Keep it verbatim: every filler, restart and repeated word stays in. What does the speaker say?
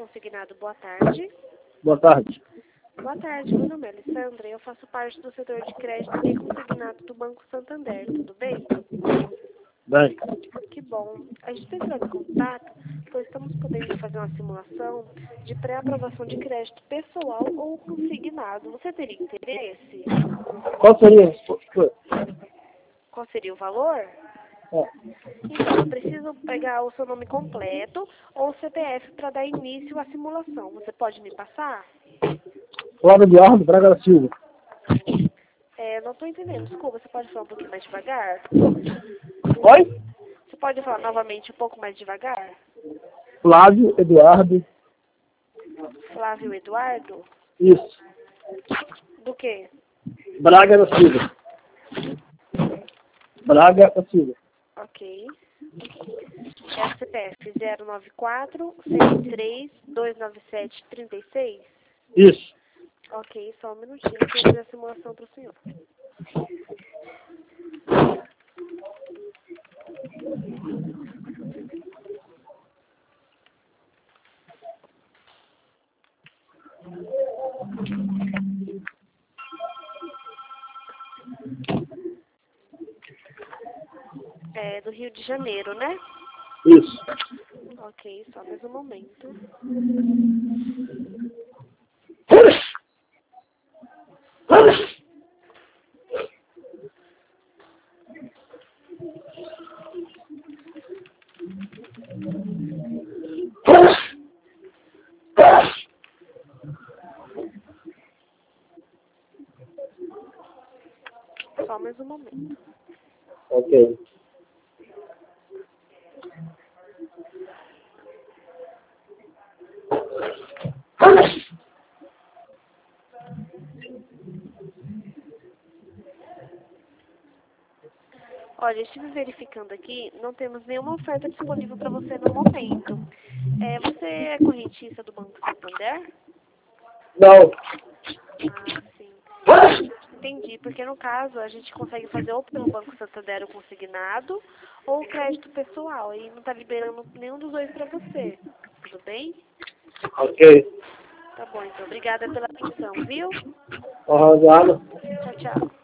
consignado. Boa tarde. Boa tarde. Boa tarde, meu nome é Alessandra e eu faço parte do setor de crédito e consignado do Banco Santander. Tudo bem? Bem, Que bom. A gente tem entrado em contato, pois estamos podendo fazer uma simulação de pré-aprovação de crédito pessoal ou consignado. Você teria interesse? qual seria? Qual seria o valor? É. Então, eu preciso pegar o seu nome completo ou o C P F para dar início à simulação. Você pode me passar? Flávio Eduardo Braga da Silva. É, não estou entendendo. Desculpa, você pode falar um pouquinho mais devagar? Oi? Você pode falar novamente um pouco mais devagar? Flávio Eduardo. Flávio Eduardo? Isso. Do quê? Braga da Silva. Braga da Silva. Ok. É o C P F zero nove quatro, seis três, dois nove sete, três seis? Isso. Ok, só um minutinho que eu vou fazer a simulação para o senhor. É do Rio de Janeiro, né? Isso. Ok, só mais um momento. Só mais um momento. Ok. Olha, estive verificando aqui, não temos nenhuma oferta disponível para você no momento. É, você é correntista do Banco Santander? Não. Ah, sim. Entendi, porque no caso a gente consegue fazer ou pelo Banco Santander o consignado ou o crédito pessoal. E não está liberando nenhum dos dois para você. Tudo bem? Ok. Tá bom, então. Obrigada pela atenção, viu? Arrasado. Tchau, tchau.